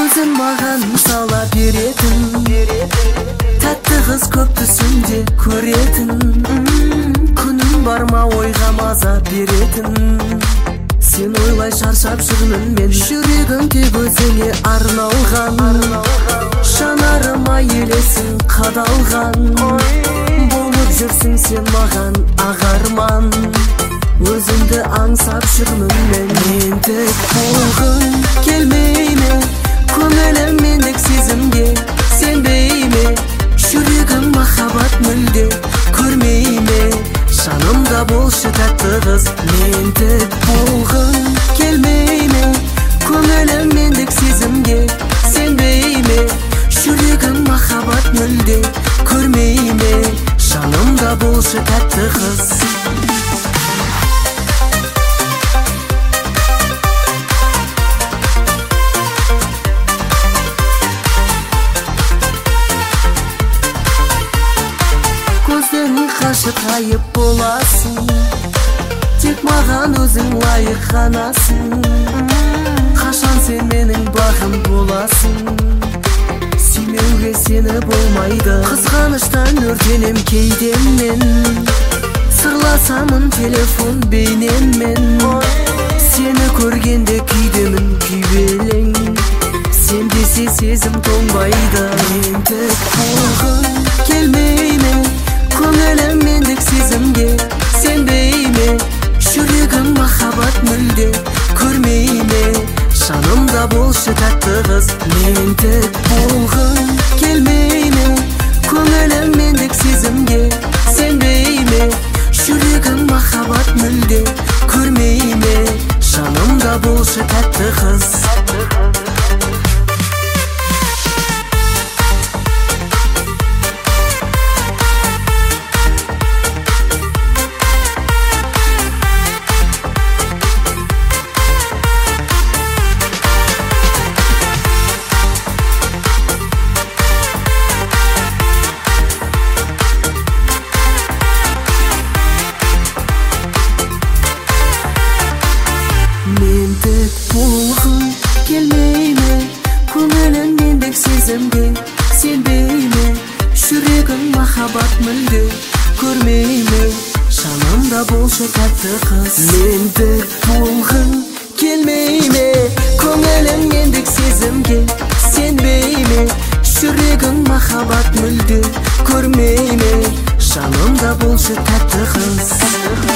көзін маған сала беретін, тәтті қыз көп түсімде көретін, күнім бар ма ойға маза беретін. Сен ойлай шаршап жүрмін мен, жүрегім тек өзіңе арналған. Жанарыма елесің қадалған, болып жүрсің сен маған ағарман. Өзіңді аңсап жүрмін мен тек болғың келмей ме? Көңілім мендік сезімге сенбей ме? Жүрегім махаббат мүлде көрмей ме? Жанымда болшы тәтті қыз, мен тек болғың келмей ме? Көңілім мендік сезімге сенбей ме? Жүрегім махаббат мүлде көрмей ме? Жанымда болшы тәтті қыз. Көздерің қашып ғайып боласың, тек маған өзің лайық ғанасың. Қашан сен менің бағым боласың, сүймеуге сені болмайды. Қызғаныштан өртенем кейден мен, сырласамын телефон бейнеммен. Сені көргенде күйдемін күйбелең, сен десе сезім тоңбайды. Мен тек болғың келмей ме? Көңілім мендік сезімге сенбей ме? Жүрегім махаббат мүлде көрмей ме? Жанымда болшы тәтті қыз, мен тек болғың келмей ме? Көңілім мендік сезімге сенбей ме? Жүрегім махаббат мүлде көрмей ме? Жанымда болшы тәтті қыз. Мен тек болғың келмей ме? Көңілің мендік сезімге сенбей ме? Жүрегің махаббат мүлде көрмей ме? Жанымда болшы тәтті қыз. Мен тек болғың келмей ме? Көңілің мендік сезімге сенбей ме? Жүрегің махаббат мүлде көрмей ме? Жанымда болшы тәтті қыз.